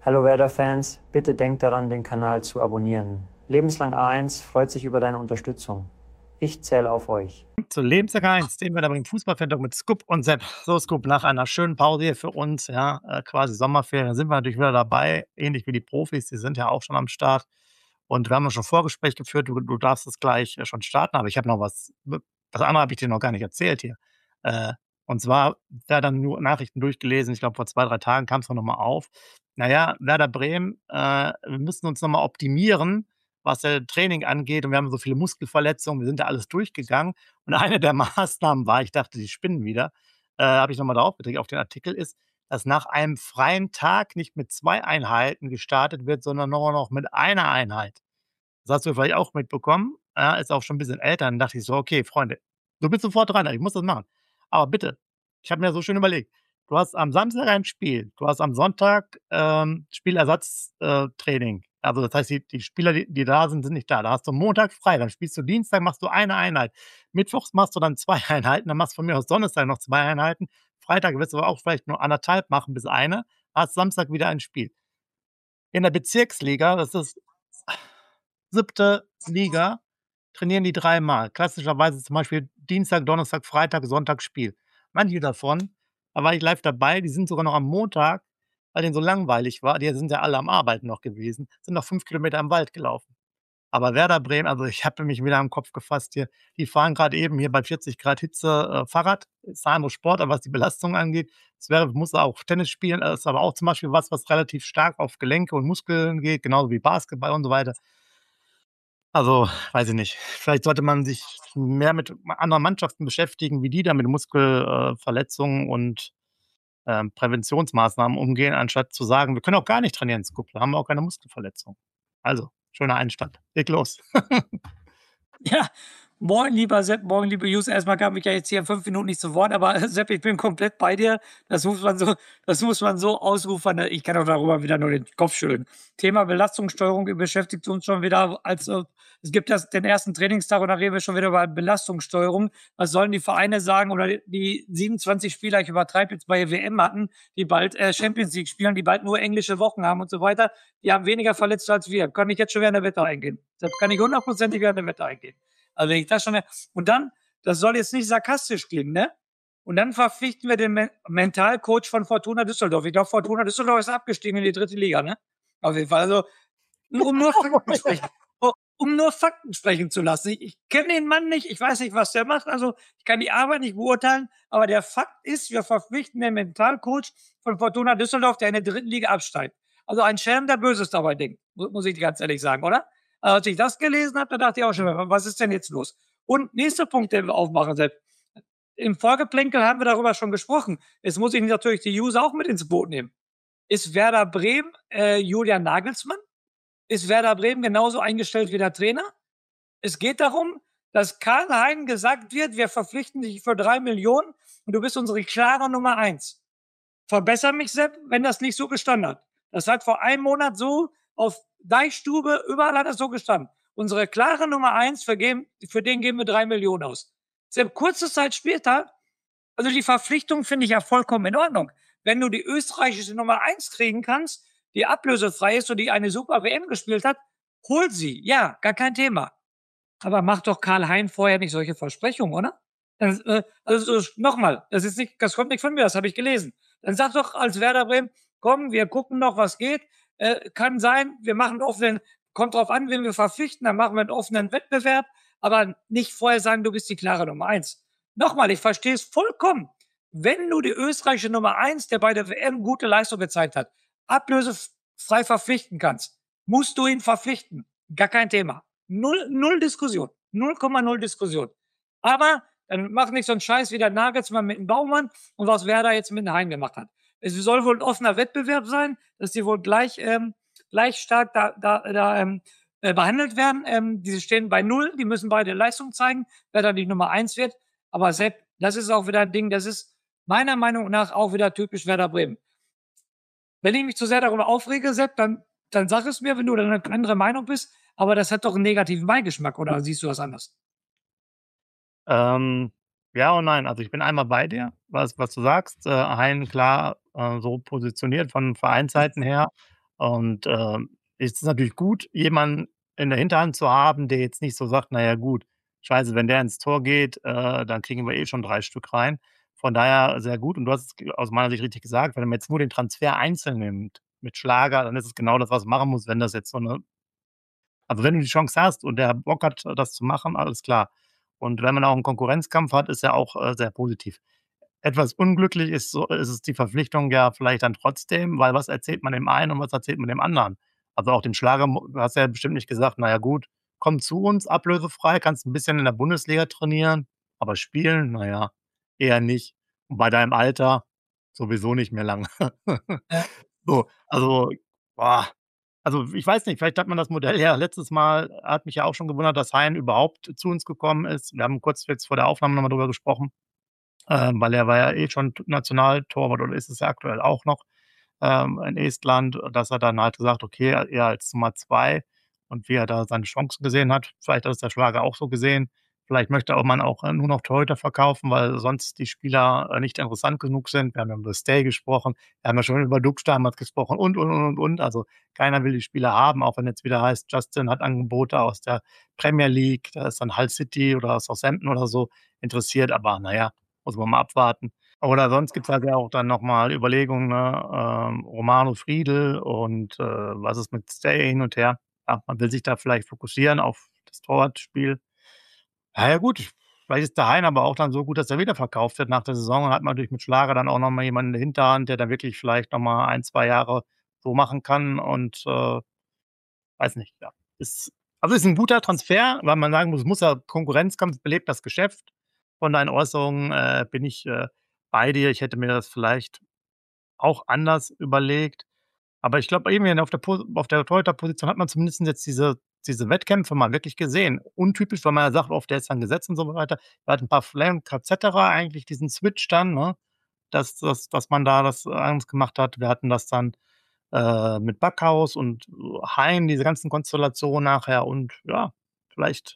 Hallo Werder-Fans, bitte denkt daran, den Kanal zu abonnieren. Lebenslang A1 freut sich über deine Unterstützung. Ich zähle auf euch. Zu Lebensjahr 1, den wir da bringen, Fußballfan mit Scoop und Sepp. So, Scoop, nach einer schönen Pause hier für uns, ja, quasi Sommerferien, sind wir natürlich wieder dabei, ähnlich wie die Profis, die sind ja auch schon am Start. Und wir haben ja schon Vorgespräch geführt, du darfst es gleich schon starten, aber ich habe noch das andere habe ich dir noch gar nicht erzählt hier. Äh, und zwar, da dann nur Nachrichten durchgelesen, ich glaube, vor 2 3 Tagen kam es noch mal auf. Na ja, Werder Bremen, wir müssen uns noch mal optimieren, was, Training angeht, und wir haben so viele Muskelverletzungen. Wir sind da alles durchgegangen, und eine der Maßnahmen war, ich dachte, die spinnen wieder, habe ich noch mal draufgeklickt auf den Artikel, ist, dass nach einem freien Tag nicht mit 2 Einheiten gestartet wird, sondern nur noch mit einer Einheit. Das hast du vielleicht auch mitbekommen, ja, ist auch schon 'n bisschen älter. Dann dachte ich so: „Okay, Freunde, du bist sofort dran, ich muss das machen. Aber bitte, ich habe mir so schön überlegt, du hast am Samstag ein Spiel, du hast am Sonntag, Spielersatztraining. Training. Also, das heißt, die Spieler, die da sind, sind nicht da. Da hast du Montag frei, dann spielst du Dienstag, machst du eine Einheit. Mittwochs machst du dann 2 Einheiten, dann machst du von mir aus Donnerstag noch 2 Einheiten. Freitag wirst du aber auch vielleicht nur 1,5 machen bis eine, hast Samstag wieder ein Spiel. In der Bezirksliga, das ist 7. Liga, trainieren die dreimal. Klassischerweise zum Beispiel Dienstag, Donnerstag, Freitag, Sonntag Spiel. Manche davon, da war ich live dabei, die sind sogar noch am Montag, weil denen so langweilig war, die sind ja alle am Arbeiten noch gewesen, sind noch 5 Kilometer im Wald gelaufen. Aber Werder Bremen, also, ich habe mich wieder am Kopf gefasst hier. Die fahren grad eben hier bei 40 Grad Hitze, Fahrrad. Ist 'n anderes Sportart, was die Belastung angeht. Es wäre muss auch Tennis spielen, ist aber auch zum Beispiel was relativ stark auf Gelenke und Muskeln geht, genauso wie Basketball und so weiter. Also, weiß ich nicht. Vielleicht sollte man sich mehr mit anderen Mannschaften beschäftigen, wie die da mit Muskelverletzungen Verletzungen und, Präventionsmaßnahmen umgehen, anstatt zu sagen: „Wir können auch gar nicht trainieren, Scoop, da haben wir auch keine Muskelverletzung.“ Also, schöner Einstand. Leg los. Ja, moin, lieber Sepp, moin, liebe User. Erstmal kam ich ja jetzt hier in 5 Minuten nicht zu Wort, aber Sepp, ich bin komplett bei dir. Das muss man so ausrufen. Ne? Ich kann auch darüber wieder nur den Kopf schütteln. Thema Belastungssteuerung beschäftigt uns schon wieder, es gibt den ersten Trainingstag und da reden wir schon wieder über Belastungssteuerung. Was sollen die Vereine sagen oder die 27 Spieler, ich übertreibe jetzt bei WM hatten, die bald Champions League spielen, die bald nur englische Wochen haben und so weiter. Die haben weniger Verletzte als wir. Kann ich jetzt schon wieder in der Wette eingehen. Deshalb kann ich hundertprozentig wieder in der Wette eingehen. Also wenn ich das schon, und dann, das soll jetzt nicht sarkastisch klingen, ne? Und dann verpflichten wir den Mentalcoach von Fortuna Düsseldorf. Ich glaube, Fortuna Düsseldorf ist abgestiegen in die 3. Liga, ne? Auf jeden Fall. Also, um nur Fakten sprechen, um nur Fakten sprechen zu lassen. Ich kenne den Mann nicht, ich weiß nicht, was der macht. Also, ich kann die Arbeit nicht beurteilen, aber der Fakt ist, wir verpflichten den Mentalcoach von Fortuna Düsseldorf, der in der 3. Liga absteigt. Also ein Schelm, der Böses dabei denkt, muss ich ganz ehrlich sagen, oder? Als ich das gelesen habe, da dachte ich auch schon, was ist denn jetzt los? Und nächster Punkt, den wir aufmachen, Sepp. Im Vorgeplänkel haben wir darüber schon gesprochen. Jetzt muss ich natürlich die User auch mit ins Boot nehmen. Ist Werder Bremen Julian Nagelsmann? Ist Werder Bremen genauso eingestellt wie der Trainer? Es geht darum, dass Karl-Hein gesagt wird, wir verpflichten dich für 3 Millionen und du bist unsere klare Nummer 1. Verbessere mich, Sepp, wenn das nicht so gestanden hat. Das hat vor einem Monat so auf Deichstube, überall hat das so gestanden. Unsere klare Nummer 1, für den geben wir 3 Millionen aus. Sepp, kurze Zeit später, also die Verpflichtung finde ich ja vollkommen in Ordnung. Wenn du die österreichische Nummer 1 kriegen kannst, die ablösefrei ist und die eine super WM gespielt hat, hol sie. Ja, gar kein Thema. Aber macht doch Karl-Hein vorher nicht solche Versprechungen, oder? Also nochmal, das kommt nicht von mir, das habe ich gelesen. Dann sag doch als Werder Bremen, komm, wir gucken noch, was geht. Kann sein, wir machen einen offenen, kommt drauf an, wen wir verpflichten, dann machen wir einen offenen Wettbewerb, aber nicht vorher sagen, du bist die klare Nummer 1. Nochmal, ich verstehe es vollkommen. Wenn du die österreichische Nummer 1, der bei der WM gute Leistung gezeigt hat, ablösefrei verpflichten kannst, musst du ihn verpflichten. Gar kein Thema. Null Diskussion. 0,0 Diskussion. Aber dann mach nicht so einen Scheiß wie der Nagelsmann mit dem Baumann und was Werder jetzt mit dem Hein gemacht hat. Es soll wohl ein offener Wettbewerb sein, dass die wohl gleich stark behandelt werden. Die stehen bei 0, die müssen beide Leistung zeigen, wer dann die Nummer 1 wird. Aber Sepp, das ist auch wieder ein Ding, das ist meiner Meinung nach auch wieder typisch Werder Bremen. Wenn ich mich zu sehr darüber aufrege, Sepp, dann sag es mir, wenn du eine andere Meinung bist. Aber das hat doch einen negativen Beigeschmack, oder siehst du das anders? Ähm, ja und nein. Also, ich bin einmal bei dir, was du sagst. Hein klar, so positioniert von Vereinsseiten her. Und, es ist natürlich gut, jemanden in der Hinterhand zu haben, der jetzt nicht so sagt: „Na ja gut, scheiße, wenn der ins Tor geht, dann kriegen wir eh schon 3 Stück rein.“ Von daher sehr gut und du hast es aus meiner Sicht richtig gesagt, wenn man jetzt nur den Transfer einzeln nimmt mit Schlager, dann ist es genau das, was man machen muss, wenn das jetzt so 'ne also, wenn du die Chance hast und der Bock hat, das zu machen, alles klar. Und wenn man auch 'n Konkurrenzkampf hat, ist ja auch, sehr positiv. Etwas unglücklich ist es die Verpflichtung ja vielleicht dann trotzdem, weil was erzählt man dem einen und was erzählt man dem anderen? Also, auch den Schlager du hast ja bestimmt nicht gesagt: „Na ja gut, komm zu uns ablösefrei, kannst 'n bisschen in der Bundesliga trainieren, aber spielen, na ja, eher nicht. Und bei deinem Alter sowieso nicht mehr lange.“ Ja. So, also, boah, also, ich weiß nicht, vielleicht hat man das Modell ja letztes Mal hat mich ja auch schon gewundert, dass Hein überhaupt zu uns gekommen ist. Wir haben kurz jetzt vor der Aufnahme noch mal drüber gesprochen, weil er war ja eh schon Nationaltorwart oder ist es ja aktuell auch noch, in Estland, dass er dann halt gesagt: „Okay, er als Nummer 2 und wie er da seine Chancen gesehen hat. Vielleicht hat es der Schlager auch so gesehen. Vielleicht möchte auch man auch, nur noch Torhüter verkaufen, weil sonst die Spieler, nicht interessant genug sind. Wir haben ja über Stay gesprochen. Wir haben ja schon über Dux damals gesprochen und. Also, keiner will die Spieler haben, auch wenn jetzt wieder heißt, Justin hat Angebote aus der Premier League. Da ist dann Hull City oder Southampton oder so interessiert, aber na ja, muss man mal abwarten. Oder sonst gibt's halt ja auch dann noch mal Überlegungen, ne, Romano Friedl und, was ist mit Stay hin und her. Ja, man will sich da vielleicht fokussieren auf das Torwartspiel. Na ja gut, vielleicht ist der Hein aber auch dann so gut, dass er wieder verkauft wird nach der Saison. Dann hat man natürlich mit Schlager dann auch noch mal jemanden in der Hinterhand, der dann wirklich vielleicht noch mal 1, 2 Jahre so machen kann und, weiß nicht, ja. Ist 'n guter Transfer, weil man sagen muss, es muss ja Konkurrenzkampf belebt das Geschäft. Von deinen Äußerungen, bin ich, bei dir. Ich hätte mir das vielleicht auch anders überlegt. Aber ich glaube eben auf der Torhüterposition hat man zumindest jetzt diese Wettkämpfe mal wirklich gesehen. Untypisch, weil man ja sagt oft, der ist dann gesetzt und so weiter. Er hat 'n paar Flanken et cetera, eigentlich diesen Switch dann, ne, dass man da das anders gemacht hat. Wir hatten das dann, mit Backhaus und Hein, diese ganzen Konstellationen nachher und ja, vielleicht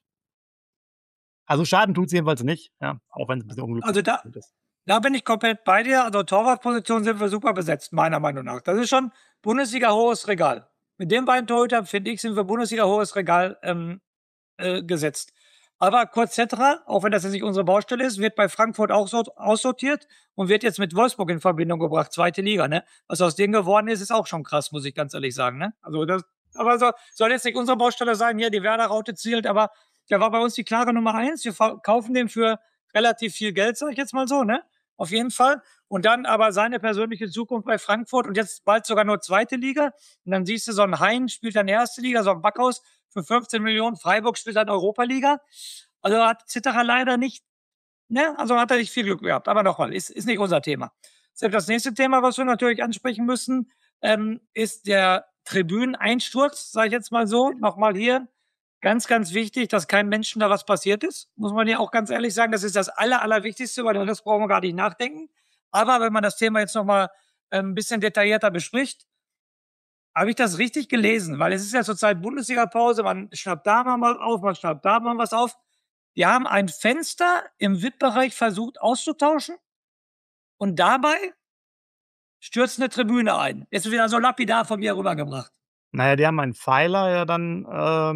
also schaden tut's jedenfalls nicht, ja, auch wenn's 'n bisschen unglücklich Also, da ist. da bin ich komplett bei dir. Also, Torwartposition sind wir super besetzt, meiner Meinung nach. Das ist schon Bundesliga hohes Regal. Mit den beiden Torhütern, finde ich, sind wir Bundesliga hohes Regal, gesetzt. Aber Kurt Zetterer, auch wenn das jetzt nicht unsere Baustelle ist, wird bei Frankfurt auch so aussortiert und wird jetzt mit Wolfsburg in Verbindung gebracht, zweite Liga, ne? Was aus denen geworden ist, ist auch schon krass, muss ich ganz ehrlich sagen, ne? Also, das aber soll jetzt nicht unsere Baustelle sein, hier die Werder-Raute zielt, aber der war bei uns die klare Nummer 1. Wir verkaufen den für relativ viel Geld, sage ich jetzt mal so, ne? Auf jeden Fall. Und dann aber seine persönliche Zukunft bei Frankfurt und jetzt bald sogar nur zweite Liga. Und dann siehst du, so ein Hein spielt dann erste Liga, so ein Backhaus für 15 Millionen. Freiburg spielt dann Europa-Liga. Also hat Zitterer leider nicht, ne? Also hat er nicht viel Glück gehabt. Aber nochmal, ist nicht unser Thema. Selbst das nächste Thema, was wir natürlich ansprechen müssen, ist der Tribüneneinsturz, sage ich jetzt mal so. Nochmal hier. Ganz, ganz wichtig, dass keinem Menschen da was passiert ist. Muss man ja auch ganz ehrlich sagen, das ist das Allerwichtigste, weil über das brauchen wir gar nicht nachdenken. Aber wenn man das Thema jetzt nochmal ein bisschen detaillierter bespricht, habe ich das richtig gelesen? Weil es ist ja zurzeit Bundesliga-Pause, man schnappt da mal was auf, man schnappt da mal was auf. Die haben ein Fenster im VIP-Bereich versucht auszutauschen und dabei stürzt eine Tribüne ein. Ist wieder so lapidar von mir rübergebracht. Na ja, die haben einen Pfeiler ja dann,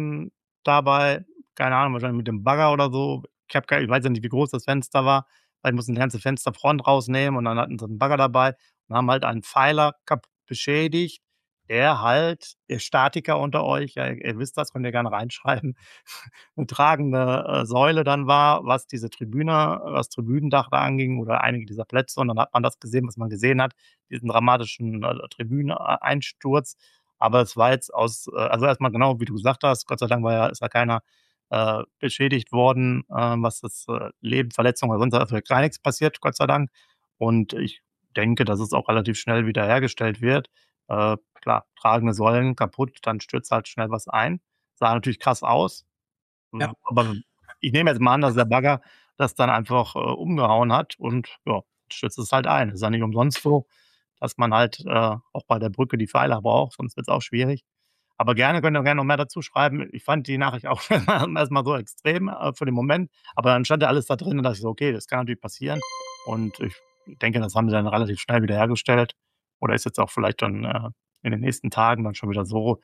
dabei keine Ahnung, wahrscheinlich mit dem Bagger oder so. Ich weiß ja nicht, wie groß das Fenster war, weil die mussten die ganze Fensterfront rausnehmen und dann hatten sie 'n Bagger dabei und haben halt einen Pfeiler beschädigt, der halt ihr Statiker unter euch, ja, ihr wisst das, könnt ihr gerne reinschreiben, 'ne tragende, Säule dann war, was diese Tribüne das Tribünendach da anging oder einige dieser Plätze und dann hat man das gesehen, was man gesehen hat, diesen dramatischen, Tribüneneinsturz. Aber es war jetzt also erstmal genau wie du gesagt hast, Gott sei Dank ist ja keiner, beschädigt worden, was das, Leben, Verletzungen oder sonst was, also gar nix passiert, Gott sei Dank. Und ich denke, dass es auch relativ schnell wiederhergestellt wird. Klar, tragende Säulen kaputt, dann stürzt halt schnell was ein. Sah natürlich krass aus, Ja. aber ich nehme jetzt mal an, dass der Bagger das dann einfach, umgehauen hat und ja, stürzt es halt ein. Ist ja nicht umsonst so, dass man halt, auch bei der Brücke die Pfeiler braucht, sonst wird's auch schwierig. Aber könnt ihr gerne noch mehr dazu schreiben. Ich fand die Nachricht auch erst so extrem, für den Moment, aber dann stand ja alles da drin und dachte ich so: „Okay, das kann natürlich passieren.“ Und ich denke, das haben sie dann relativ schnell wiederhergestellt oder ist jetzt auch vielleicht dann, in den nächsten Tagen dann schon wieder so,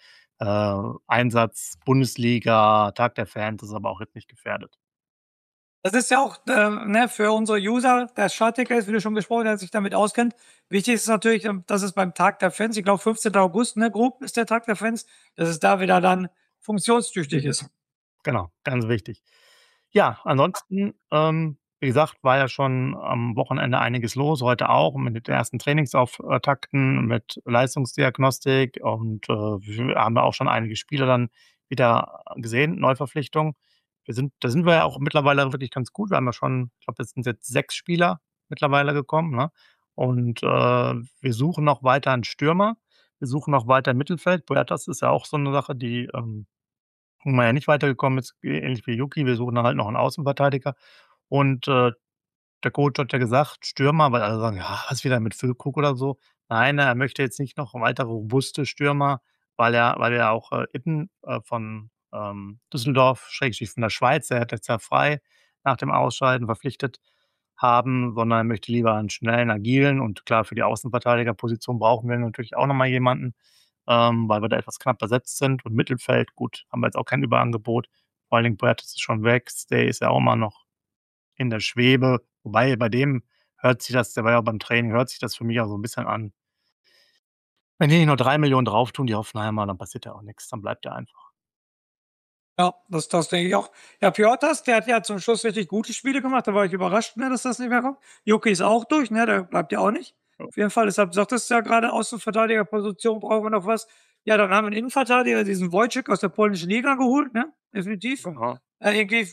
Einsatz, Bundesliga, Tag der Fans ist aber auch jetzt nicht gefährdet. Das ist ja auch, ne, für unsere User, der Startticker ist, wie du schon gesprochen hast, der sich damit auskennt. Wichtig ist natürlich, dass es beim Tag der Fans, ich glaube 15. August, ne, grob ist der Tag der Fans, dass es da wieder dann funktionstüchtig ist. Genau, ganz wichtig. Ja, ansonsten, wie gesagt, war ja schon am Wochenende einiges los, heute auch mit den ersten Trainingsauftakten, mit Leistungsdiagnostik und, wir haben ja auch schon einige Spieler dann wieder gesehen, Neuverpflichtungen. Da sind wir ja auch mittlerweile wirklich ganz gut. Wir haben ja schon, ich glaube, es sind jetzt 6 Spieler mittlerweile gekommen, ne? Und, wir suchen noch weiter einen Stürmer. Wir suchen noch weiter im Mittelfeld. Puertas ist ja auch so eine Sache, die, wo man ja nicht weitergekommen ist, ähnlich wie Yuki. Wir suchen dann halt noch einen Außenverteidiger und, der Coach hat ja gesagt, Stürmer, weil alle sagen: „Ja, was wieder mit Füllkrug oder so?“ Nein, er möchte jetzt nicht noch weitere robuste Stürmer, weil er auch, Itten, von, Düsseldorf Schrägstrich von der Schweiz, der hat jetzt ja frei nach dem Ausscheiden verpflichtet haben, sondern er möchte lieber einen schnellen, agilen und klar, für die Außenverteidigerposition brauchen wir natürlich auch noch mal jemanden, weil wir da etwas knapp besetzt sind und Mittelfeld, gut, haben wir jetzt auch kein Überangebot. Vor allen Dingen Puertas ist schon weg, Stay ist ja auch immer noch in der Schwebe, wobei bei dem hört sich das, der war ja beim Training, hört sich das für mich auch so 'n bisschen an, wenn die nicht nur 3 Millionen drauf tun, die Hoffenheimer, dann passiert ja auch nix, dann bleibt der einfach. Ja, das denke ich auch. Ja, Piotas, der hat ja zum Schluss richtig gute Spiele gemacht. Da war ich überrascht, ne, dass das nicht mehr kommt. Jockey ist auch durch, ne, der bleibt ja auch nicht. Ja, Auf jeden Fall, deshalb sagtest du ja gerade, Außenverteidigerposition brauchen wir noch was. Ja, dann haben wir einen Innenverteidiger, diesen Wojciech aus der polnischen Liga geholt, ne, definitiv. genau. Irgendwie,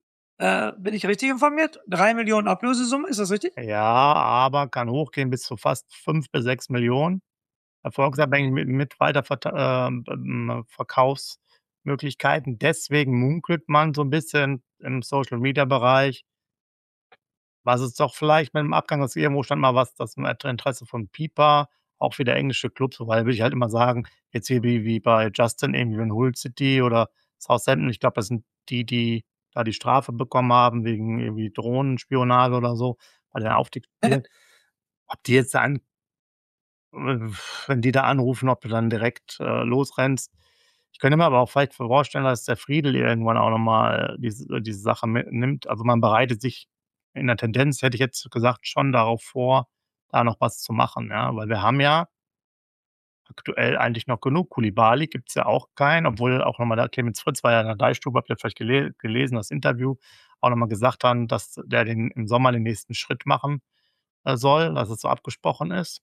bin ich richtig informiert? 3 Millionen Ablösesumme, ist das richtig? Ja, aber kann hochgehen bis zu fast 5 bis 6 Millionen. Erfolgsabhängig mit Verkaufsmöglichkeiten. Deswegen munkelt man so 'n bisschen im Social-Media-Bereich, was es doch vielleicht mit dem Abgang, dass irgendwo stand mal was, das Interesse von Pieper, auch wieder englische Clubs, wobei würde ich halt immer sagen, jetzt hier wie bei Justin irgendwie in Hull City oder Southampton, ich glaube, das sind die, die da die Strafe bekommen haben wegen irgendwie Drohnenspionage oder so bei den Aufstiegsspielen. Ob die jetzt da wenn die da anrufen, ob du dann direkt, losrennst. Ich könnte mir aber auch vielleicht vorstellen, dass der Friedel irgendwann auch noch mal diese Sache mitnimmt. Also, man bereitet sich in der Tendenz, hätte ich jetzt gesagt, schon darauf vor, da noch was zu machen, ja? Weil wir haben ja aktuell eigentlich noch genug. Koulibaly gibt's ja auch keinen, obwohl auch noch mal der Clemens Fritz war ja in der Deichstube, habt ihr vielleicht gelesen, das Interview, auch noch mal gesagt haben, dass der den im Sommer den nächsten Schritt machen, soll, dass es so abgesprochen ist.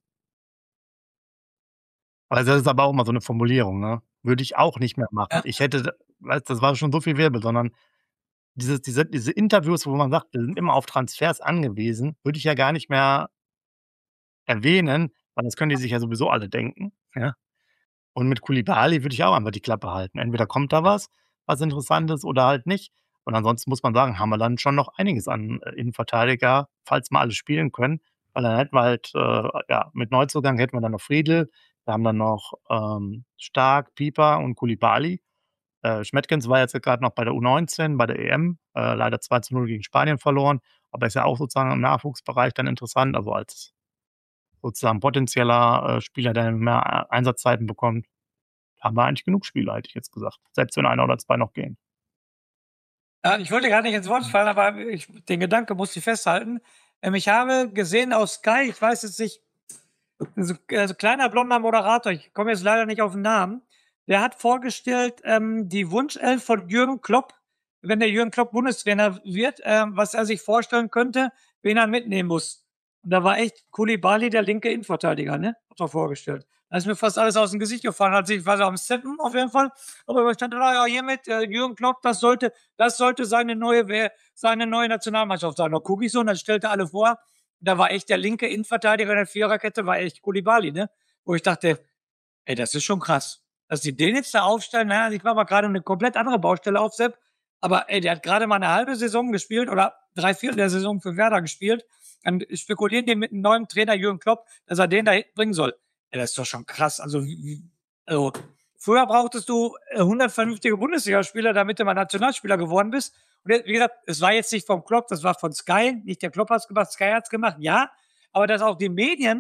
Also, das ist aber auch immer so 'ne Formulierung, ne? Würde ich auch nicht mehr machen. Ja. Ich hätte d weißt, das war schon so viel Wirbel, sondern diese Interviews, wo man sagt, wir sind immer auf Transfers angewiesen, würde ich ja gar nicht mehr erwähnen, weil das können die sich ja sowieso alle denken, ja? Und mit Koulibaly würde ich auch einfach die Klappe halten. Entweder kommt da was Interessantes oder halt nicht. Und ansonsten muss man sagen, haben wir dann schon noch einiges an, Innenverteidiger, falls mal alle spielen können, weil dann hätten wir halt, ja, mit Neuzugang hätten wir dann noch Friedl, wir haben dann noch, Stark, Pieper und Koulibaly. Schmettgens war jetzt grad noch bei der U19, bei der EM, leider 2:0 gegen Spanien verloren, aber ist ja auch sozusagen im Nachwuchsbereich dann interessant, also als sozusagen potenzieller, Spieler, der mehr Einsatzzeiten bekommt. Haben wir eigentlich genug Spieler, hätte ich jetzt gesagt, selbst wenn einer oder 2 noch gehen. Ja, ich wollte gar nicht ins Wort fallen, aber den Gedanke musste ich festhalten. Ich habe gesehen auf Sky, ich weiß jetzt nicht, so kleiner blonder Moderator, ich komme jetzt leider nicht auf den Namen, der hat vorgestellt, die Wunschelf von Jürgen Klopp, wenn der Jürgen Klopp Bundestrainer wird, was er sich vorstellen könnte, wen er mitnehmen muss. Und da war echt Koulibaly der linke Innenverteidiger, ne? Hat er vorgestellt. Da ist mir fast alles aus dem Gesicht gefallen, als ich war so am Steppen auf jeden Fall. Aber ich stand da, ja, hiermit, Jürgen Klopp, das sollte seine neue Nationalmannschaft sein. Da gucke ich so und dann stellte alle vor, da war echt der linke Innenverteidiger in der Viererkette, war echt Koulibaly, ne? Wo ich dachte: „Ey, das ist schon krass, dass die den jetzt da aufstellen.“ Na ja, ich mache mal grade 'ne komplett andere Baustelle auf, Sepp, aber ey, der hat grade mal 'ne halbe Saison gespielt oder 3/4 der Saison für Werder gespielt. Dann spekulieren die mit 'nem neuen Trainer Jürgen Klopp, dass er den da hinten bringen soll. Ey, das ist doch schon krass. Also, früher brauchtest du, 100 vernünftige Bundesligaspieler, damit du mal Nationalspieler geworden bist. Und wie gesagt, es war jetzt nicht vom Klopp, das war von Sky. Nicht der Klopp hat's gemacht, Sky hat's gemacht, ja. Aber dass auch die Medien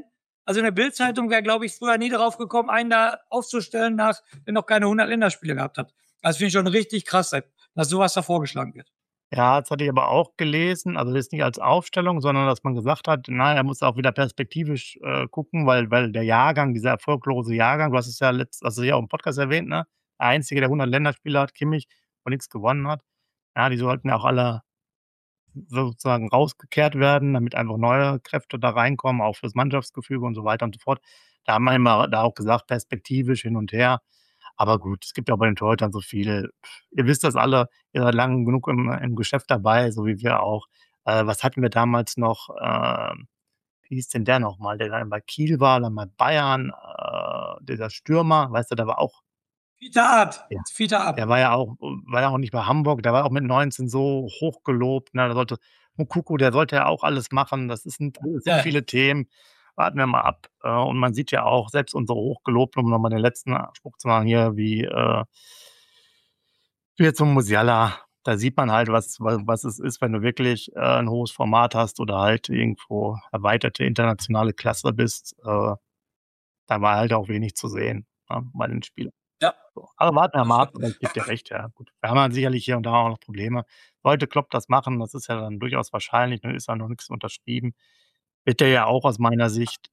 Also eine Bild-Zeitung wäre, glaube ich, früher nie darauf gekommen, einen da aufzustellen, der noch keine 100 Länderspiele gehabt hat. Das finde ich schon richtig krass, dass sowas da vorgeschlagen wird. Ja, das hatte ich aber auch gelesen, also jetzt nicht als Aufstellung, sondern dass man gesagt hat, na, er muss auch wieder perspektivisch, gucken, weil der Jahrgang, dieser erfolglose Jahrgang, du hast es ja hast du ja auch im Podcast erwähnt, ne? Der Einzige, der 100 Länderspiele hat, Kimmich, und nichts gewonnen hat. Ja, die sollten ja auch alle sozusagen rausgekehrt werden, damit einfach neue Kräfte da reinkommen, auch fürs Mannschaftsgefüge und so weiter und so fort. Da haben wir immer da auch gesagt, perspektivisch hin und her. Aber gut, es gibt ja bei den Torhütern so viel. Ihr wisst das alle, ihr seid lang genug im Geschäft dabei, so wie wir auch. Was hatten wir damals noch? Wie hieß denn der noch mal, der dann bei Kiel war, dann bei Bayern, dieser Stürmer, weißt du, der war auch Fiete Art, ja, Fiete Art. der war ja auch nicht bei Hamburg, der war auch mit 19 so hochgelobt, ne? Da sollte Moukoko, der sollte ja auch alles machen. Das sind alles so Ja, viele Themen. Warten wir mal ab. Und man sieht ja auch, selbst unsere Hochgelobten, um noch mal den letzten Spruch zu machen hier, wie jetzt so 'n Musiala, da sieht man halt, was es ist, wenn du wirklich, 'n hohes Format hast oder halt irgendwo erweiterte internationale Klasse bist. Da war halt auch wenig zu sehen, ne, bei den Spielern. ja, So, aber warten wir das mal ab, stimmt. aber ich gebe dir recht, ja, gut. Wir haben ja sicherlich hier und da auch noch Probleme. Sollte Klopp das machen, das ist ja dann durchaus wahrscheinlich, nun ist ja noch nix unterschrieben, wird der ja auch aus meiner Sicht,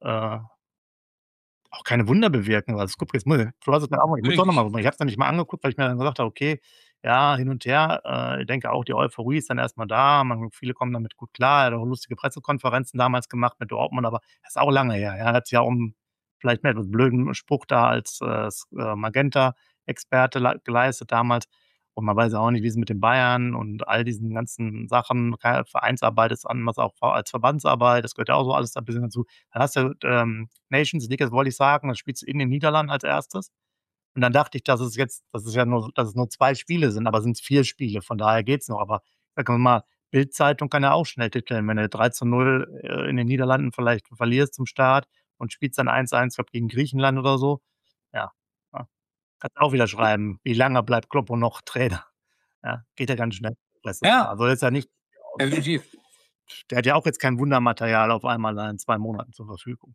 auch keine Wunder bewirken. Also, guck, jetzt muss du hast es mir auch mal ich muss doch noch mal Richtig. ich habe es noch nicht mal angeguckt, weil ich mir dann gesagt habe: „Okay, ja, hin und her.“ Ich denke auch, die Euphorie ist dann erst mal da. Viele kommen damit gut klar. Er hat auch lustige Pressekonferenzen damals gemacht mit Dortmund, aber das ist auch lange her. Ja, er hat sich ja vielleicht mit etwas blöden Spruch da als, Magenta-Experte geleistet damals. Und man weiß ja auch nicht, wie es mit den Bayern und all diesen ganzen Sachen Vereinsarbeit ist anders auch als Verbandsarbeit. Das gehört ja auch so alles da 'n bisschen dazu. Dann hast du, Nations League, das wollte ich sagen, dann spielst du in den Niederlanden als Erstes. Und dann dachte ich, dass es nur 2 Spiele sind, aber sind's 4 Spiele, von daher geht's noch. Aber sagen wir mal, Bild-Zeitung kann ja auch schnell titeln, wenn du 3:0, in den Niederlanden vielleicht verlierst zum Start und spielst dann 1:1, glaube gegen Griechenland oder so. Ja, ja. Kannst auch wieder schreiben: „Wie lange bleibt Kloppo noch Trainer?“ Ja, geht ja ganz schnell. Ja, Also, ist ja nicht definitiv. der hat ja auch jetzt kein Wundermaterial auf einmal da in 2 Monaten zur Verfügung.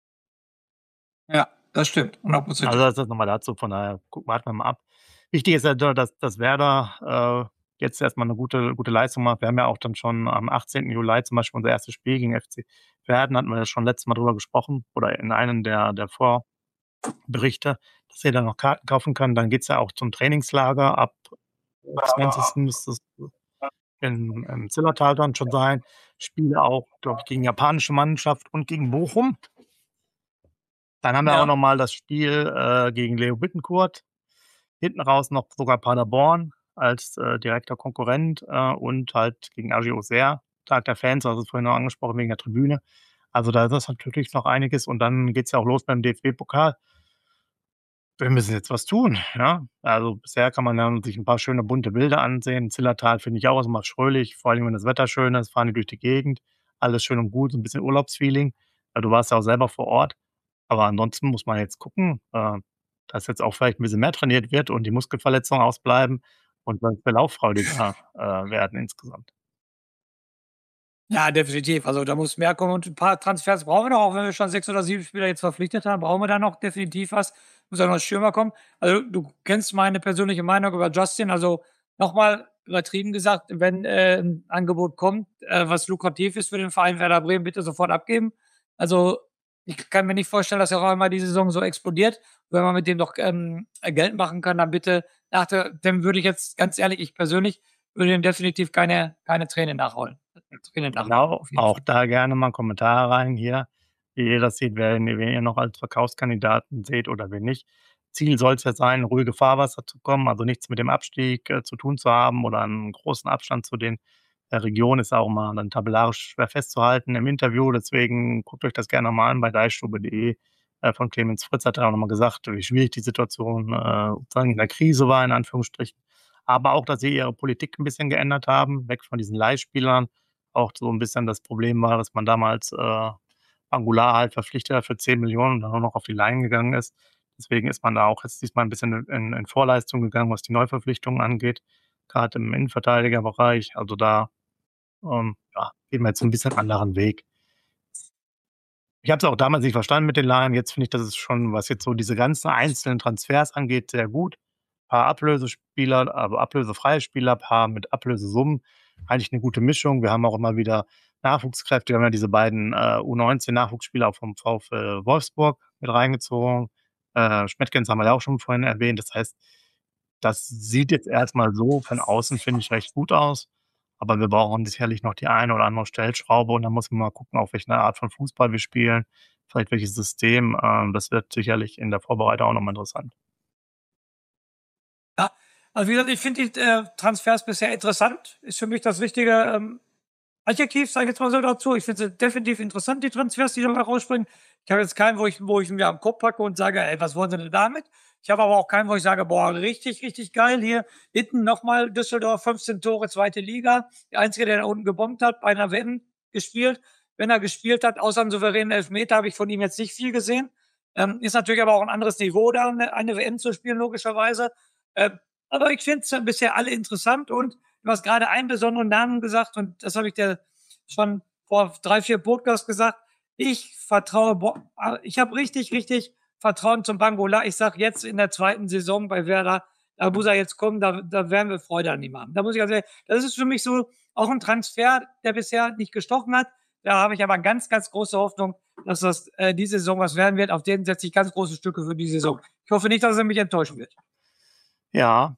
Ja, das stimmt, Also, hundertprozentig. das noch mal dazu, von daher warten wir mal ab. Wichtig ist ja nur, dass Werder, jetzt erst mal 'ne gute Leistung macht. Wir haben ja auch dann schon am 18. Juli zum Beispiel unser erstes Spiel gegen FC Verden, hatten wir ja schon letztes Mal drüber gesprochen oder in einem der Vorberichte, dass ihr da noch Karten kaufen kann. Dann geht's ja auch zum Trainingslager. Ab 20. müsste es im Zillertal dann schon sein. Spiele auch, glaube ich, gegen japanische Mannschaft und gegen Bochum. Dann haben wir auch noch Ja, mal das Spiel, gegen Leo Bittencourt. Hinten raus noch sogar Paderborn als, direkter Konkurrent, und halt gegen AG Auxerre, Tag der Fans, du hast es vorhin noch angesprochen wegen der Tribüne. Also, da ist das natürlich noch einiges und dann geht's ja auch los beim DFB-Pokal. Wir müssen jetzt was tun, ja? Also, bisher kann man dann sich 'n paar schöne bunte Bilder ansehen. Zillertal finde ich auch immer fröhlich, vor allem, wenn das Wetter schön ist, fahren die durch die Gegend, alles schön und gut, so 'n bisschen Urlaubsfeeling. Du warst ja auch selber vor Ort. Aber ansonsten muss man jetzt gucken, dass jetzt auch vielleicht 'n bisschen mehr trainiert wird und die Muskelverletzungen ausbleiben und dass wir lauffreudiger, werden insgesamt. ja, definitiv. Also, da muss mehr kommen und 'n paar Transfers brauchen wir noch, auch wenn wir schon 6 oder 7 Spieler jetzt verpflichtet haben, brauchen wir da noch definitiv was. Muss auch noch 'n Stürmer kommen. Also, du kennst meine persönliche Meinung über Justin. Also, noch mal übertrieben gesagt, wenn, 'n Angebot kommt, was lukrativ ist für den Verein Werder Bremen, bitte sofort abgeben. Also, ich kann mir nicht vorstellen, dass er auf einmal die Saison so explodiert. Wenn man mit dem doch, Geld machen kann, dann bitte nach dem würde ich jetzt ganz ehrlich, ich persönlich würde dem definitiv keine Träne nachholen. Tränen nachweinen, Genau, auf jeden auch Fall. da gerne mal 'n Kommentar rein hier, wie ihr das seht, wen ihr noch als Verkaufskandidaten seht oder wen nicht. Ziel soll's ja sein, ruhige Fahrwasser zu kommen, also nichts mit dem Abstieg, zu tun zu haben oder 'n großen Abstand zu den, Regionen ist auch immer dann tabellarisch schwer festzuhalten im Interview. Deswegen guckt euch das gerne mal an bei deichstube.de. Von Clemens Fritz hat er auch noch mal gesagt, wie schwierig die Situation, sozusagen in der Krise war in Anführungsstrichen. Aber auch, dass sie ihre Politik 'n bisschen geändert haben, weg von diesen Leihspielern. Auch so 'n bisschen das Problem war, dass man damals, Angular halt verpflichtet hat für 10 Millionen und dann auch noch auf die Leihen gegangen ist. Deswegen ist man da auch jetzt diesmal 'n bisschen in Vorleistung gegangen, was die Neuverpflichtungen angeht, grad im Innenverteidigerbereich. Also, da, ja, gehen wir jetzt 'n bisschen anderen Weg. Ich habe es auch damals nicht verstanden mit den Laien. Jetzt finde ich, dass es schon, was jetzt so diese ganzen einzelnen Transfers angeht, sehr gut. Paar Ablösespieler, aber ablösefreie Spieler, paar mit Ablösesummen. Eigentlich eine gute Mischung. Wir haben auch immer wieder Nachwuchskräfte. Wir haben ja diese beiden U19-Nachwuchsspieler auch vom VfL Wolfsburg mit reingezogen. Schmettgens haben wir ja auch schon vorhin erwähnt. Das heißt, das sieht jetzt erstmal so von außen, finde ich, recht gut aus. Aber wir brauchen sicherlich noch die eine oder andere Stellschraube und dann muss man mal gucken, auf welche Art von Fußball wir spielen, vielleicht welches System. Das wird sicherlich in der Vorbereitung auch nochmal interessant. Ja, also wie gesagt, ich finde die Transfers bisher interessant. Ist für mich das richtige Adjektiv, sage ich jetzt mal so dazu. Ich finde sie definitiv interessant, die Transfers, die dabei rausspringen. Ich habe jetzt keinen, wo ich mir am Kopf packe und sage, ey, was wollen sie denn damit? Ich habe aber auch keinen, wo ich sage, boah, richtig, richtig geil. Hier hinten nochmal Düsseldorf, 15 Tore, zweite Liga. Der Einzige, der da unten gebombt hat, bei einer WM gespielt. Wenn er gespielt hat, außer einem souveränen Elfmeter, habe ich von ihm jetzt nicht viel gesehen. Ist natürlich aber auch ein anderes Niveau, da eine WM zu spielen, logischerweise. Aber ich finde es bisher alle interessant und du hast gerade einen besonderen Namen gesagt und das habe ich dir schon vor 3, 4 Podcasts gesagt. Ich habe richtig, richtig Vertrauen zum Bangola. Ich sage jetzt in der 2. Saison bei Werder, da muss er jetzt kommen, da werden wir Freude an ihm haben. Da muss ich also sagen, das ist für mich so auch ein Transfer, der bisher nicht gestochen hat. Da habe ich aber ganz, ganz große Hoffnung, dass das diese Saison was werden wird. Auf den setze ich ganz große Stücke für die Saison. Ich hoffe nicht, dass er mich enttäuschen wird. Ja,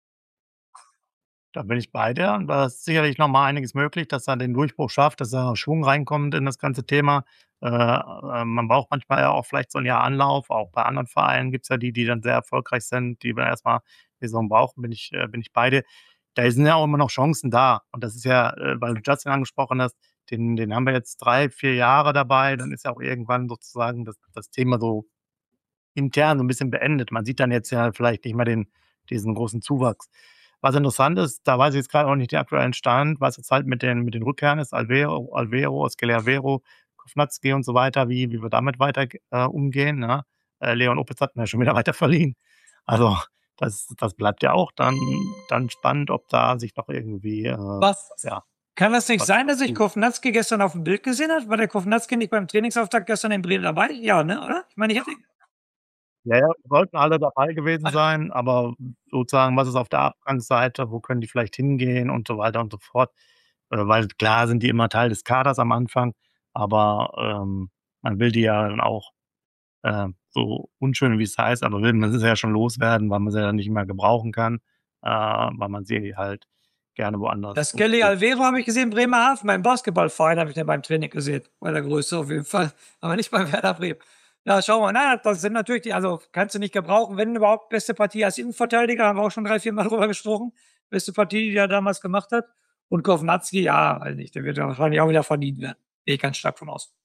da bin ich bei dir. Und da ist sicherlich noch mal einiges möglich, dass er den Durchbruch schafft, dass er Schwung reinkommt in das ganze Thema. Man braucht manchmal ja auch vielleicht so ein Jahr Anlauf. Auch bei anderen Vereinen gibt's ja die dann sehr erfolgreich sind, die dann erst mal die Saison brauchen, bin ich bei dir. Da sind ja auch immer noch Chancen da. Und das ist ja, weil du Justin angesprochen hast, den haben wir jetzt 3, 4 Jahre dabei. Dann ist ja auch irgendwann sozusagen das Thema so intern so ein bisschen beendet. Man sieht dann jetzt ja vielleicht nicht mehr diesen großen Zuwachs. Was interessant ist, da weiß ich jetzt gerade auch nicht den aktuellen Stand, was jetzt halt mit den Rückkehren ist, Alvero, Skelavero, Kovnatski und so weiter, wie wir damit weiter umgehen, ne? Leon Opitz hat mir ja schon wieder weiter verliehen. Also, das bleibt ja auch dann spannend, ob da sich noch irgendwie, Was? ja, Kann das nicht was sein, dass ich tut. Kovnatski gestern auf dem Bild gesehen habe? War der Kovnatski nicht beim Trainingsauftakt gestern in Bremen dabei? Ja, ne, oder? Ich meine, ich hatte Ja, ja, sollten alle dabei gewesen sein, aber sozusagen, was ist auf der Abgangsseite, wo können die vielleicht hingehen und so weiter und so fort. Weil klar sind die immer Teil des Kaders am Anfang, aber, man will die ja dann auch, so unschön wie es heißt, aber will man sie ja schon loswerden, weil man sie ja nicht mehr gebrauchen kann, weil man sie halt gerne woanders das Kelly Alvero habe ich gesehen, Bremerhaven, beim Basketballverein habe ich den beim Training gesehen. Bei der Größe auf jeden Fall, aber nicht bei Werder Bremen. Ja, schau mal, na, das sind natürlich die, also kannst du nicht gebrauchen, wenn überhaupt beste Partie als Innenverteidiger, haben wir auch schon 3, 4 Mal drüber gesprochen. Beste Partie, die er damals gemacht hat. Und Kovnatski, ja, weiß nicht, der wird ja wahrscheinlich auch wieder verdient werden. Gehe ich ganz stark von aus.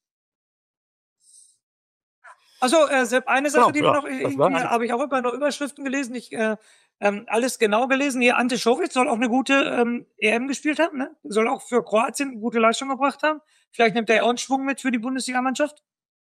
Also, Sepp, eine Sache, die ja, mir noch das war irgendwie habe ich auch immer noch Überschriften gelesen, nicht alles genau gelesen. Hier, Ante Czovic soll auch eine gute EM gespielt haben, ne? Soll auch für Kroatien eine gute Leistung gebracht haben. Vielleicht nimmt er ja auch einen Schwung mit für die Bundesligamannschaft.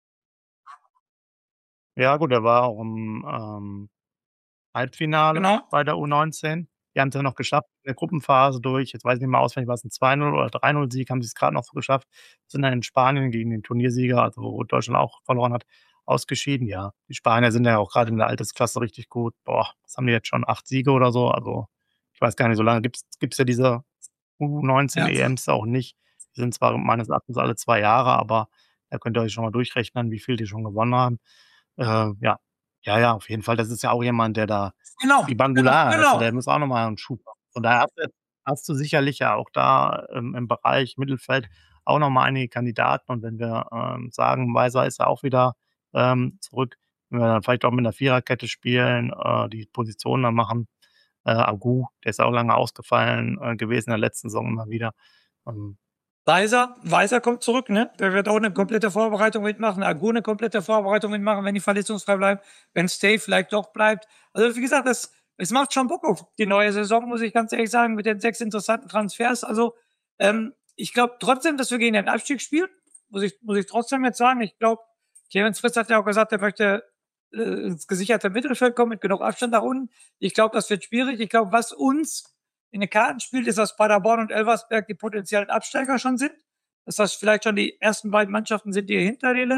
ja gut, er war auch im, Halbfinale Genau. bei der U19. Die haben's ja noch geschafft in der Gruppenphase durch, jetzt weiß ich nicht mehr auswendig, war's 'n 2:0 oder 3:0 Sieg, haben sie's grad noch so geschafft. Sind dann in Spanien gegen den Turniersieger, also wo Deutschland auch verloren hat, ausgeschieden. Ja, die Spanier sind ja auch grade in der Altersklasse richtig gut. Boah, was haben die jetzt schon? 8 Siege oder so? Also, ich weiß gar nicht, so lange gibt's ja diese Ja. U19 EMs auch nicht. Die sind zwar meines Erachtens alle 2 Jahre, aber da könnt ihr euch schon mal durchrechnen, wie viel die schon gewonnen haben. Ja. Ja, ja, auf jeden Fall. Das ist ja auch jemand, der da Genau, wie genau, Bangulan, weißt du, genau. der muss auch noch mal 'n Schub machen. Von daher hast du sicherlich ja auch da, im Bereich Mittelfeld auch noch mal einige Kandidaten. Und wenn wir, sagen, Weiser ist ja auch wieder, zurück, wenn wir dann vielleicht auch mit 'ner Viererkette spielen, die Positionen dann machen. Agu, der ist auch lange ausgefallen, gewesen in der letzten Saison immer wieder. Ähm, Weiser kommt zurück, ne? Der wird auch eine komplette Vorbereitung mitmachen. Agu eine komplette Vorbereitung mitmachen, wenn die verletzungsfrei bleiben. Wenn Stay vielleicht doch bleibt. Also, wie gesagt, es macht schon Bock auf die neue Saison, muss ich ganz ehrlich sagen, mit den 6 interessanten Transfers. Also, ich glaube trotzdem, dass wir gegen den Abstieg spielen. Muss ich trotzdem jetzt sagen. Ich glaube, Clemens Fritz hat ja auch gesagt, er möchte ins gesicherte Mittelfeld kommen mit genug Abstand nach unten. Ich glaube, das wird schwierig. Ich glaube, was uns in den Karten spielt, ist, dass Paderborn und Elversberg die potenziellen Absteiger schon sind. Dass das vielleicht schon die ersten beiden Mannschaften sind, die er hinter dir lässt.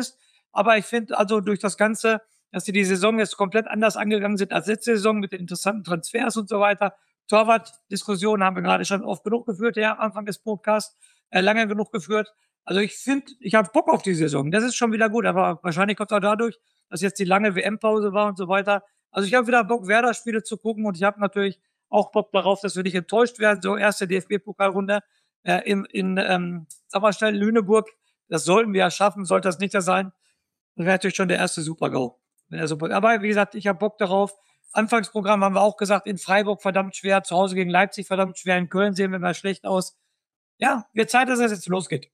Aber ich finde also durch das Ganze, dass sie die Saison jetzt komplett anders angegangen sind als letzte Saison mit den interessanten Transfers und so weiter. Torwart-Diskussionen haben wir gerade schon oft genug geführt, ja, am Anfang des Podcasts, lange genug geführt. Also ich finde, ich habe Bock auf die Saison. Das ist schon wieder gut, aber wahrscheinlich kommt es auch dadurch, dass jetzt die lange WM-Pause war und so weiter. Also ich habe wieder Bock, Werder-Spiele zu gucken und ich habe natürlich auch Bock darauf, dass wir nicht enttäuscht werden. So erste DFB-Pokalrunde in sag mal schnell, Lüneburg. Das sollten wir ja schaffen, sollte das nicht das sein. Das wäre natürlich schon der erste Super-GO. Aber wie gesagt, ich habe Bock darauf. Anfangsprogramm haben wir auch gesagt, in Freiburg verdammt schwer, zu Hause gegen Leipzig verdammt schwer, in Köln sehen wir mal schlecht aus. Ja, wird Zeit, dass es jetzt losgeht.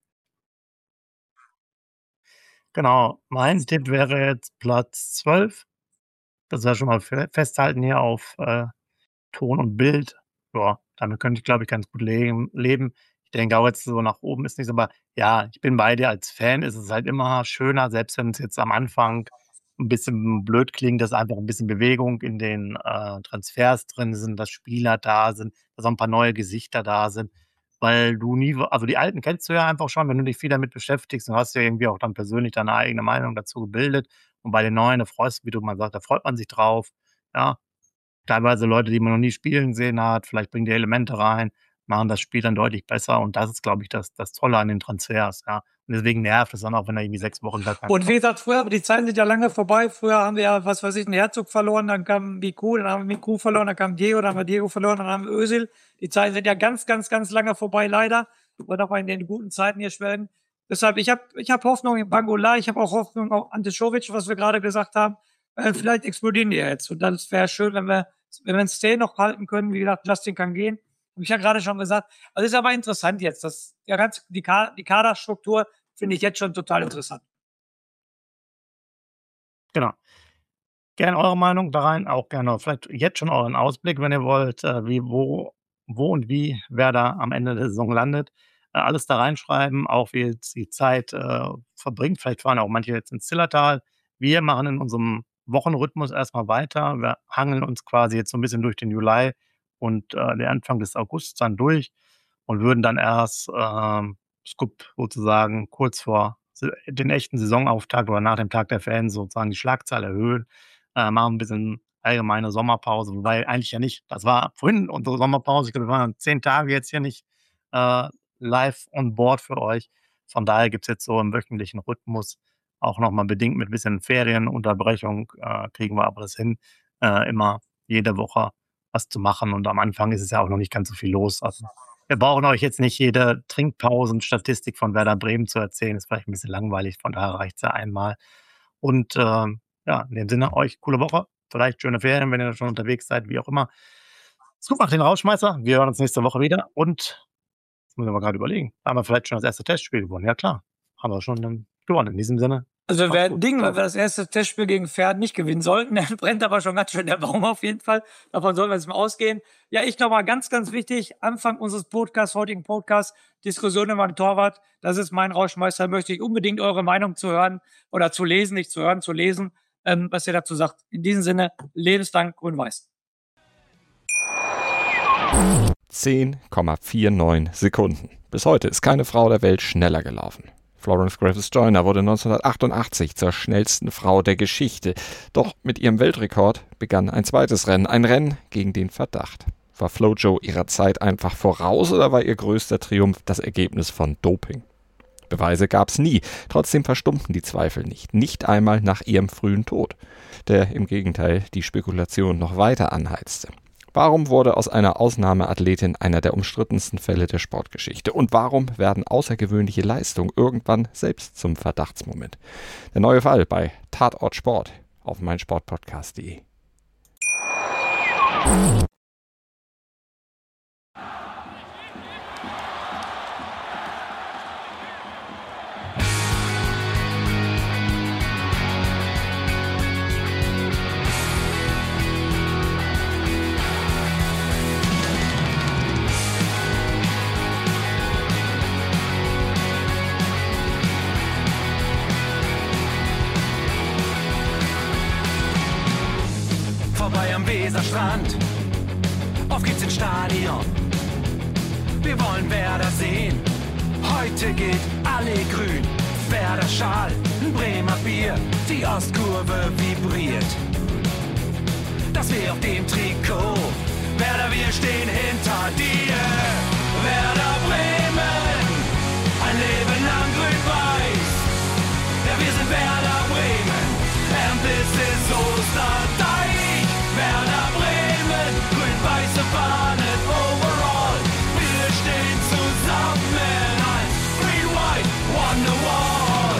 Genau, mein Tipp wäre jetzt Platz 12. Das wäre schon mal festhalten hier auf Ton und Bild. Ja, damit könnte ich, glaube ich, ganz gut leben. Ich denke auch jetzt so nach oben ist nichts, aber ja, ich bin bei dir. Als Fan ist es halt immer schöner, selbst wenn es jetzt am Anfang ein bisschen blöd klingt, dass einfach ein bisschen Bewegung in den Transfers drin sind, dass Spieler da sind, dass auch ein paar neue Gesichter da sind, weil du nie, also die Alten kennst du ja einfach schon, wenn du dich viel damit beschäftigst und hast ja irgendwie auch dann persönlich deine eigene Meinung dazu gebildet und bei den Neuen, da freust du, wie du mal sagst, da freut man sich drauf, ja, teilweise Leute, die man noch nie spielen sehen hat, vielleicht bringen die Elemente rein, machen das Spiel dann deutlich besser und das ist, glaube ich, das Tolle an den Transfers, ja. Und deswegen nervt es dann auch, wenn er irgendwie 6 Wochen bleibt. Und wie gesagt, früher, die Zeiten sind ja lange vorbei. Früher haben wir ja, was weiß ich, einen Herzog verloren, dann kam Miku, dann haben wir Miku verloren, dann kam Diego, dann haben wir Diego verloren, dann haben wir Özil. Die Zeiten sind ja ganz, ganz, ganz lange vorbei, leider. Wir noch mal in den guten Zeiten hier schwelgen. Deshalb, ich hab Hoffnung in Bangola, ich habe auch Hoffnung auf Ante Czovic, was wir gerade gesagt haben. Vielleicht explodieren die jetzt. Und das wäre schön, wenn wir einen Stay noch halten können. Wie gesagt, Justin kann gehen. Habe ich ja gerade schon gesagt. Also ist aber interessant jetzt. Die Kaderstruktur finde ich jetzt schon total interessant. Genau. Gerne eure Meinung da rein, auch gerne vielleicht jetzt schon euren Ausblick, wenn ihr wollt, wo und wie wer da am Ende der Saison landet. Alles da reinschreiben, auch wie jetzt die Zeit verbringt. Vielleicht fahren auch manche jetzt ins Zillertal. Wir machen in unserem Wochenrhythmus erstmal weiter. Wir hangeln uns quasi jetzt so ein bisschen durch den Juli und den Anfang des Augusts dann durch und würden dann erst Scoop sozusagen kurz vor den echten Saisonauftakt oder nach dem Tag der Fans sozusagen die Schlagzahl erhöhen, machen ein bisschen allgemeine Sommerpause, wobei eigentlich ja nicht, das war vorhin unsere Sommerpause, ich glaube, wir waren 10 Tage jetzt hier nicht live on board für euch. Von daher gibt es jetzt so im wöchentlichen Rhythmus auch nochmal bedingt mit ein bisschen Ferienunterbrechung, kriegen wir aber das hin, immer jede Woche was zu machen und am Anfang ist es ja auch noch nicht ganz so viel los. Also wir brauchen euch jetzt nicht jede Trinkpausen-Statistik von Werder Bremen zu erzählen. Ist vielleicht ein bisschen langweilig, von daher reicht es ja einmal. Und ja, in dem Sinne, euch coole Woche. Vielleicht schöne Ferien, wenn ihr schon unterwegs seid, wie auch immer. Gut, macht den Rausschmeißer. Wir hören uns nächste Woche wieder. Und, jetzt muss ich mal gerade überlegen, haben wir vielleicht schon das erste Testspiel gewonnen? Ja, klar. Haben wir schon gewonnen. In diesem Sinne. Also wäre ein Ding, wenn wir das erste Testspiel gegen Pferd nicht gewinnen sollten, dann brennt aber schon ganz schön der Baum auf jeden Fall. Davon sollen wir jetzt mal ausgehen. Ja, ich nochmal ganz, ganz wichtig, Anfang unseres heutigen Podcasts, Diskussion über den Torwart. Das ist mein Rauschmeister. Möchte ich unbedingt eure Meinung zu hören oder zu lesen, nicht zu hören, zu lesen, was ihr dazu sagt. In diesem Sinne, lebenslang grün-weiß. 10,49 Sekunden. Bis heute ist keine Frau der Welt schneller gelaufen. Florence Griffith Joyner wurde 1988 zur schnellsten Frau der Geschichte. Doch mit ihrem Weltrekord begann ein zweites Rennen, ein Rennen gegen den Verdacht. War Flojo ihrer Zeit einfach voraus oder war ihr größter Triumph das Ergebnis von Doping? Beweise gab's nie, trotzdem verstummten die Zweifel nicht, nicht einmal nach ihrem frühen Tod, der im Gegenteil die Spekulation noch weiter anheizte. Warum wurde aus einer Ausnahmeathletin einer der umstrittensten Fälle der Sportgeschichte? Und warum werden außergewöhnliche Leistungen irgendwann selbst zum Verdachtsmoment? Der neue Fall bei Tatort Sport auf meinsportpodcast.de. Vorbei am Weserstrand, auf geht's ins Stadion. Wir wollen Werder sehen, heute gilt alle grün. Werder Schal, ein Bremer Bier, die Ostkurve vibriert. Das weh auf dem Trikot, Werder, wir stehen hinter dir. Werder Bremen, ein Leben lang grün-weiß. Ja, wir sind Werder Bremen, and this is Osterdeich. Werder Bremen, grün-weiße Fahnen overall. Wir stehen zusammen als Green White Wonderwall.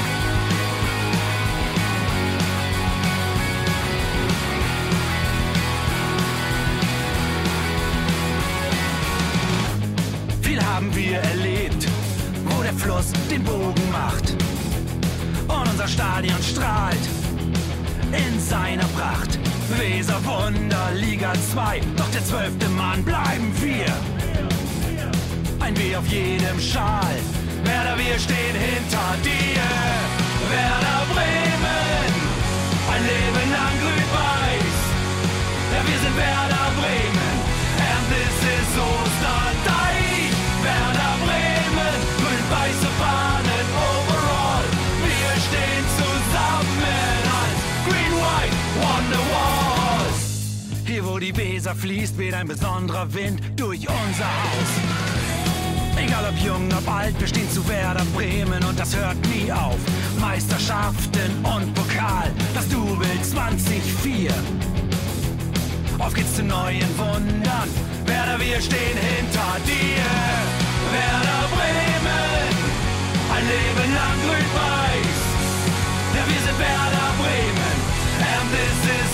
Viel haben wir erlebt, wo der Fluss den Bogen macht. Und unser Stadion strahlt in seiner Pracht. Weserwunder, Liga 2, doch der 12. Mann bleiben wir. Ein W auf jedem Schal, Werder, wir stehen hinter dir. Werder Bremen, ein Leben lang grün-weiß. Ja, wir sind Werder Bremen, and this is Osterdeich. Werder Bremen, grün-weiße Fahnen overall. Wir stehen zusammen als Green White Wonderwall. Hier wo die Weser fließt, weht ein besonderer Wind durch unser Haus. Egal ob jung, ob alt, wir stehen zu Werder Bremen und das hört nie auf. Meisterschaften und Pokal, das Double 2004. Auf geht's zu neuen Wundern, Werder, wir stehen hinter dir. Werder Bremen, ein Leben lang grün-weiß. Ja, wir sind Werder Bremen, and this is